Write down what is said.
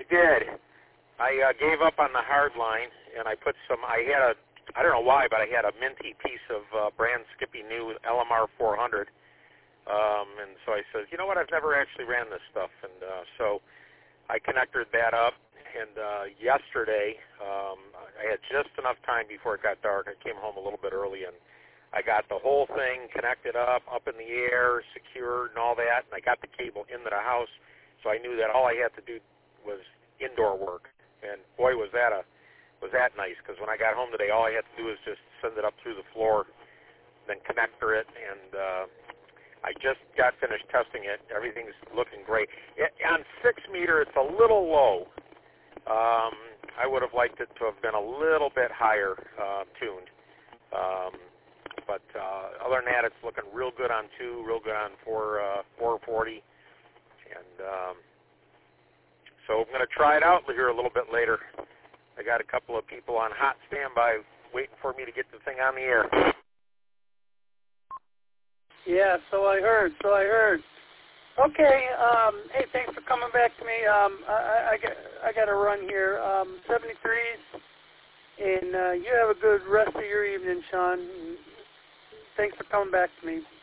I did. I gave up on the hard line, and I put some. I don't know why, but I had a minty piece of brand Skippy new LMR 400, and so I said, you know what? I've never actually ran this stuff, and so I connected that up. And yesterday, I had just enough time before it got dark. I came home a little bit early, and I got the whole thing connected up in the air, secured, and all that. And I got the cable into the house, so I knew that all I had to do was indoor work. And boy, was that nice, because when I got home today, all I had to do was just send it up through the floor, then connector it, and I just got finished testing it. Everything's looking great. On 6 meter, it's a little low. I would have liked it to have been a little bit higher tuned. But other than that, it's looking real good on 2, real good on 440. And so I'm going to try it out here a little bit later. I got a couple of people on hot standby waiting for me to get the thing on the air. Yeah, so I heard. Okay, hey, thanks for coming back to me. I got to run here. 73s, and you have a good rest of your evening, Sean. Thanks for coming back to me.